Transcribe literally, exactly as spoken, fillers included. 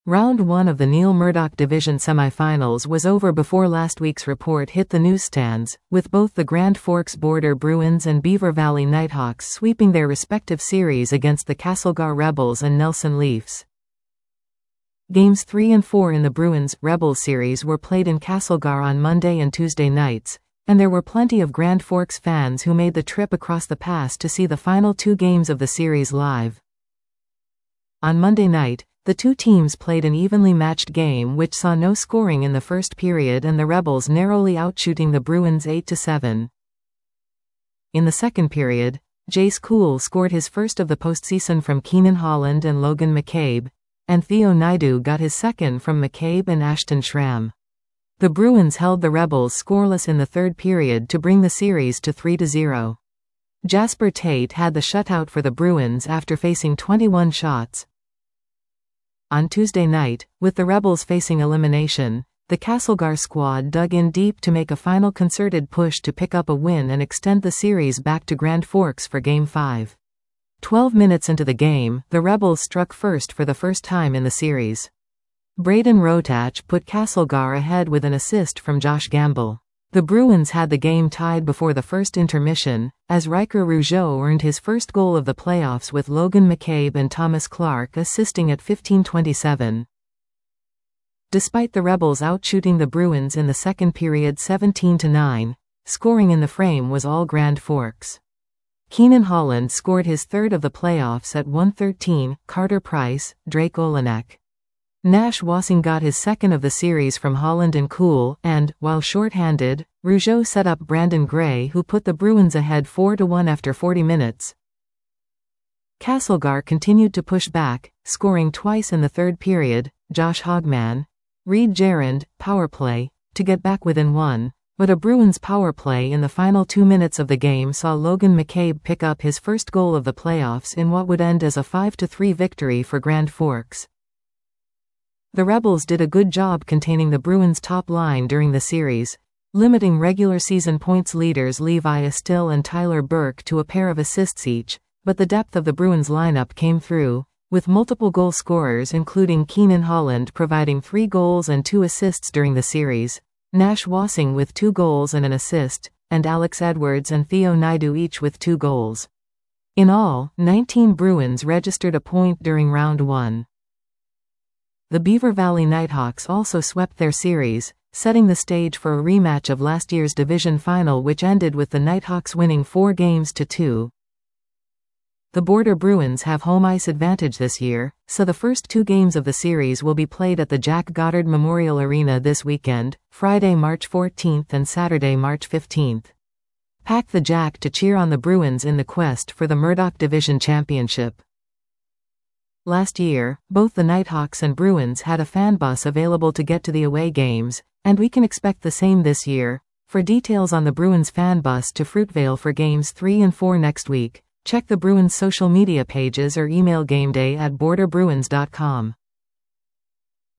Round one of the Neil Murdoch Division semifinals was over before last week's report hit the newsstands, with both the Grand Forks Border Bruins and Beaver Valley Nighthawks sweeping their respective series against the Castlegar Rebels and Nelson Leafs. Games three and four in the Bruins-Rebels series were played in Castlegar on Monday and Tuesday nights, and there were plenty of Grand Forks fans who made the trip across the pass to see the final two games of the series live. On Monday night, the two teams played an evenly matched game which saw no scoring in the first period and the Rebels narrowly outshooting the Bruins eight to seven. In the second period, Jace Cool scored his first of the postseason from Keenan Holland and Logan McCabe, and Theo Naidu got his second from McCabe and Ashton Schramm. The Bruins held the Rebels scoreless in the third period to bring the series to three to zero. Jasper Tate had the shutout for the Bruins after facing twenty-one shots. On Tuesday night, with the Rebels facing elimination, the Castlegar squad dug in deep to make a final concerted push to pick up a win and extend the series back to Grand Forks for Game five. Twelve minutes into the game, the Rebels struck first for the first time in the series. Braden Rotach put Castlegar ahead with an assist from Josh Gamble. The Bruins had the game tied before the first intermission, as Riker Rougeau earned his first goal of the playoffs with Logan McCabe and Thomas Clark assisting at fifteen twenty-seven. Despite the Rebels outshooting the Bruins in the second period seventeen to nine, scoring in the frame was all Grand Forks. Keenan Holland scored his third of the playoffs at one thirteen, Carter Price, Drake Olenek. Nash Wassing got his second of the series from Holland and Cool, and, while short-handed, Rougeau set up Brandon Gray who put the Bruins ahead four to one after forty minutes. Castlegar continued to push back, scoring twice in the third period, Josh Hogman, Reed Gerrand, power play, to get back within one, but a Bruins power play in the final two minutes of the game saw Logan McCabe pick up his first goal of the playoffs in what would end as a five to three victory for Grand Forks. The Rebels did a good job containing the Bruins' top line during the series, limiting regular season points leaders Levi Estill and Tyler Burke to a pair of assists each, but the depth of the Bruins lineup came through, with multiple goal scorers including Keenan Holland providing three goals and two assists during the series, Nash Wassing with two goals and an assist, and Alex Edwards and Theo Naidu each with two goals. In all, nineteen Bruins registered a point during round one. The Beaver Valley Nighthawks also swept their series, setting the stage for a rematch of last year's division final which ended with the Nighthawks winning four games to two. The Border Bruins have home ice advantage this year, so the first two games of the series will be played at the Jack Goddard Memorial Arena this weekend, Friday, March fourteenth and Saturday, March fifteenth. Pack the Jack to cheer on the Bruins in the quest for the Murdoch Division Championship. Last year, both the Nighthawks and Bruins had a fan bus available to get to the away games, and we can expect the same this year. For details on the Bruins fan bus to Fruitvale for games three and four next week, check the Bruins social media pages or email gameday at border bruins dot com.